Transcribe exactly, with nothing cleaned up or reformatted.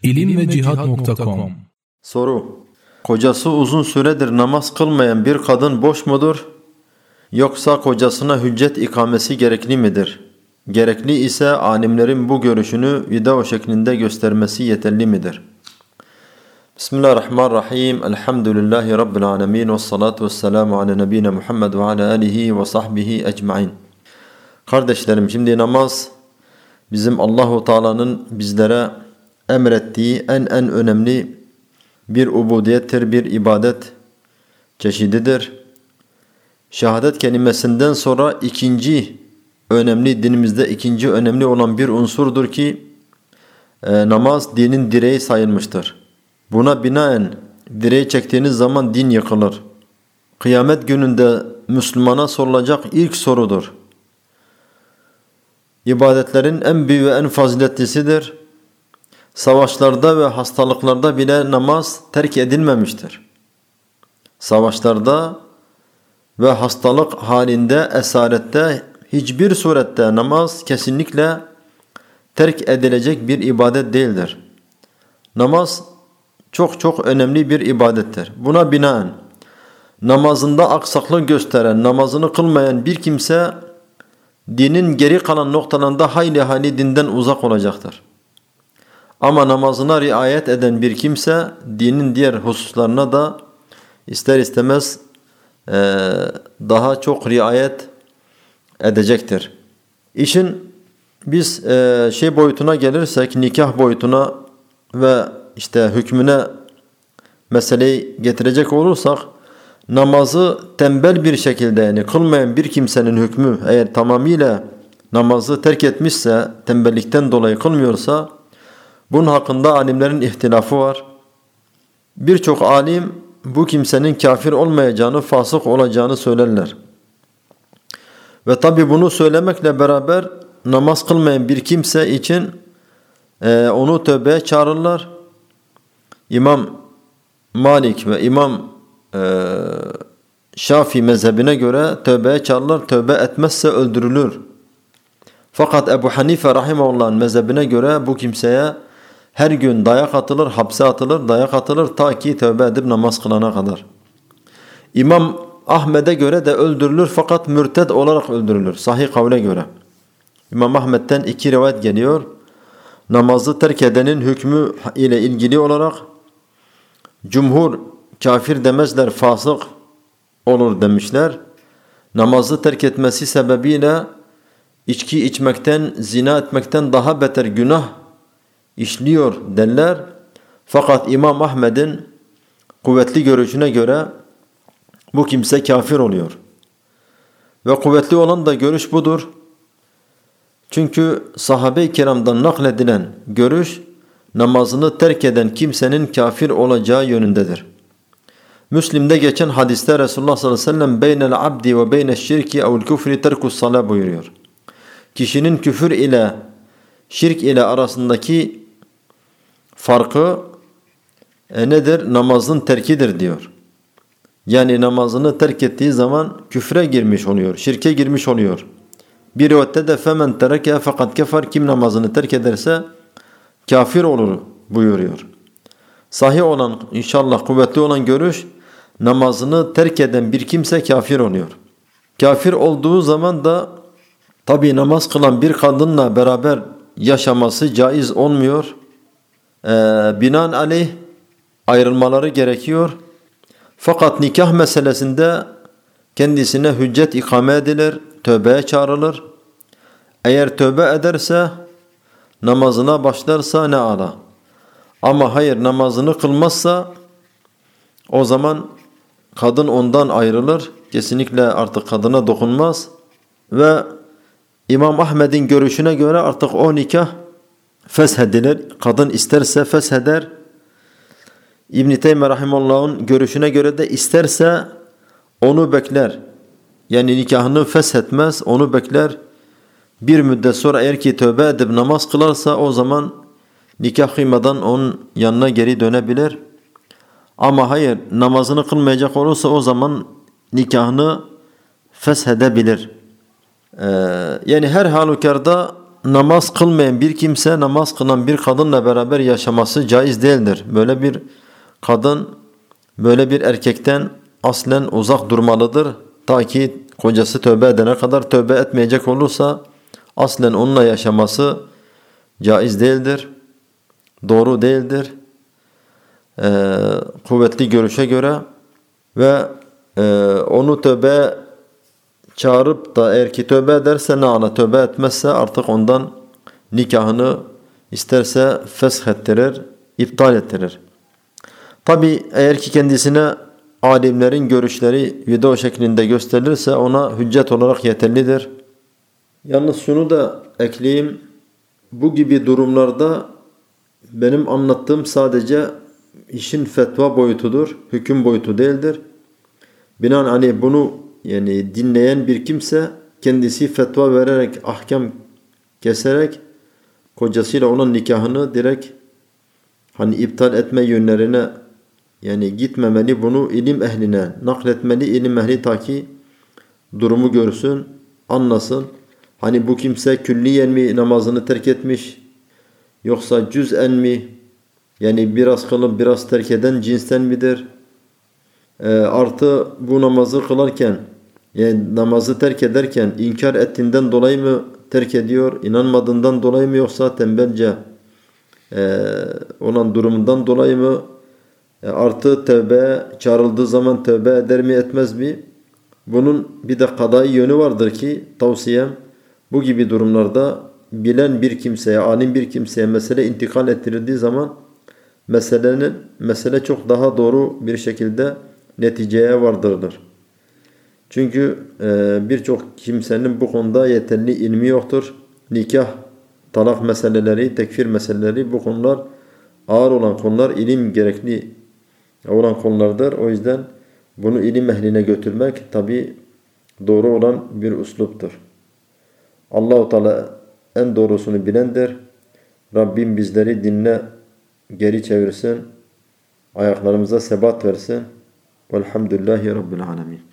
ilim ve cihat nokta com. Soru: Kocası uzun süredir namaz kılmayan bir kadın boş mudur? Yoksa kocasına hüccet ikamesi gerekli midir? Gerekli ise alimlerin bu görüşünü video şeklinde göstermesi yeterli midir? Bismillahirrahmanirrahim. Elhamdülillahi Rabbil alemin. Vessalatu vesselamu ala nebine Muhammed ve ala alihi ve sahbihi ecmain. Kardeşlerim, şimdi namaz bizim Allahu Teala'nın bizlere emrettiği en en önemli bir ubudiyettir, bir ibadet çeşididir. Şehadet kelimesinden sonra ikinci önemli, dinimizde ikinci önemli olan bir unsurdur ki e, namaz dinin direği sayılmıştır. Buna binaen direği çektiğiniz zaman din yıkılır. Kıyamet gününde Müslümana sorulacak ilk sorudur. İbadetlerin en büyüğü ve en faziletlisidir. Savaşlarda ve hastalıklarda bile namaz terk edilmemiştir. Savaşlarda ve hastalık halinde, esarette hiçbir surette namaz kesinlikle terk edilecek bir ibadet değildir. Namaz çok çok önemli bir ibadettir. Buna binaen namazında aksaklık gösteren, namazını kılmayan bir kimse dinin geri kalan noktalarında hayli hayli dinden uzak olacaktır. Ama namazına riayet eden bir kimse dinin diğer hususlarına da ister istemez e, daha çok riayet edecektir. İşin biz e, şey boyutuna gelirsek, nikah boyutuna ve işte hükmüne meseleyi getirecek olursak, namazı tembel bir şekilde, yani kılmayan bir kimsenin hükmü eğer tamamıyla namazı terk etmişse, tembellikten dolayı kılmıyorsa, bunun hakkında alimlerin ihtilafı var. Birçok alim bu kimsenin kafir olmayacağını, fasık olacağını söylerler. Ve tabi bunu söylemekle beraber namaz kılmayan bir kimse için e, onu tövbeye çağırırlar. İmam Malik ve İmam e, Şafii mezhebine göre tövbeye çağırırlar. Tövbe etmezse öldürülür. Fakat Ebu Hanife rahimehullah'ın mezhebine göre bu kimseye her gün dayak atılır, hapse atılır, dayak atılır ta ki tövbe edip namaz kılana kadar. İmam Ahmed'e göre de öldürülür fakat mürted olarak öldürülür. Sahih kavle göre. İmam Ahmed'den iki rivayet geliyor. Namazı terk edenin hükmü ile ilgili olarak cumhur kafir demezler, fasık olur demişler. Namazı terk etmesi sebebiyle içki içmekten, zina etmekten daha beter günah işliyor derler. Fakat İmam Ahmed'in kuvvetli görüşüne göre bu kimse kafir oluyor. Ve kuvvetli olan da görüş budur. Çünkü sahabe-i kiramdan nakledilen görüş, namazını terk eden kimsenin kafir olacağı yönündedir. Müslim'de geçen hadiste Resulullah sallallahu aleyhi ve sellem beynel abdi ve beyneşşirki ev'l küfri terkus salah buyuruyor. Kişinin küfür ile şirk ile arasındaki farkı e, nedir? Namazın terkidir diyor. Yani namazını terk ettiği zaman küfre girmiş oluyor, şirke girmiş oluyor. Bir rivayette de femen tereke fakat kefer, kim namazını terk ederse kafir olur buyuruyor. Sahih olan, inşallah kuvvetli olan görüş, namazını terk eden bir kimse kafir oluyor. Kafir olduğu zaman da tabi namaz kılan bir kadınla beraber yaşaması caiz olmuyor. Ee, binaenaleyh ayrılmaları gerekiyor. Fakat nikah meselesinde kendisine hüccet ikame edilir, tövbeye çağrılır. Eğer tövbe ederse, namazına başlarsa ne ala. Ama hayır, namazını kılmazsa o zaman kadın ondan ayrılır. Kesinlikle artık kadına dokunmaz. Ve İmam Ahmed'in görüşüne göre artık o nikah feshedilir. Kadın isterse fesheder. İbn-i Teymiye rahimahullah'ın görüşüne göre de isterse onu bekler. Yani nikahını feshetmez, onu bekler. Bir müddet sonra eğer ki tövbe edip namaz kılarsa o zaman nikah kıymadan onun yanına geri dönebilir. Ama hayır, namazını kılmayacak olursa o zaman nikahını feshedebilir. Ee, yani her halükarda namaz kılmayan bir kimse namaz kılan bir kadınla beraber yaşaması caiz değildir. Böyle bir kadın böyle bir erkekten aslen uzak durmalıdır. Ta ki kocası tövbe edene kadar, tövbe etmeyecek olursa aslen onunla yaşaması caiz değildir. Doğru değildir. Ee, kuvvetli görüşe göre ve e, onu tövbe çağırıp da eğer ki tövbe ederse ne ala, tövbe etmezse artık ondan nikahını isterse fesh ettirir, iptal ettirir. Tabi eğer ki kendisine alimlerin görüşleri video şeklinde gösterilirse ona hüccet olarak yeterlidir. Yalnız şunu da ekleyeyim. Bu gibi durumlarda benim anlattığım sadece işin fetva boyutudur, hüküm boyutu değildir. Binaenaleyh bunu yani dinleyen bir kimse kendisi fetva vererek, ahkam keserek kocasıyla olan nikahını direkt hani iptal etme yönlerine yani gitmemeli, bunu ilim ehline nakletmeli, ilim ehli ta ki durumu görsün, anlasın. Hani bu kimse külliyen mi namazını terk etmiş yoksa cüz'en mi, yani biraz kılıp biraz terk eden cinsten midir? E, artı bu namazı kılarken yani namazı terk ederken inkar ettiğinden dolayı mı terk ediyor, inanmadığından dolayı mı yoksa tembelce e, olan durumundan dolayı mı? E, artı tövbe çağrıldığı zaman tövbe eder mi etmez mi? Bunun bir de kadai yönü vardır ki tavsiyem bu gibi durumlarda bilen bir kimseye, alim bir kimseye mesele intikal ettirildiği zaman meselenin mesele çok daha doğru bir şekilde neticeye vardırılır. Çünkü e, birçok kimsenin bu konuda yeterli ilmi yoktur. Nikah, talak meseleleri, tekfir meseleleri bu konular ağır olan konular, ilim gerekli olan konulardır. O yüzden bunu ilim ehline götürmek tabi doğru olan bir üsluptur. Allah-u Teala en doğrusunu bilendir. Rabbim bizleri dinle geri çevirsin. Ayaklarımıza sebat versin. Velhamdülillahi Rabbil alemin.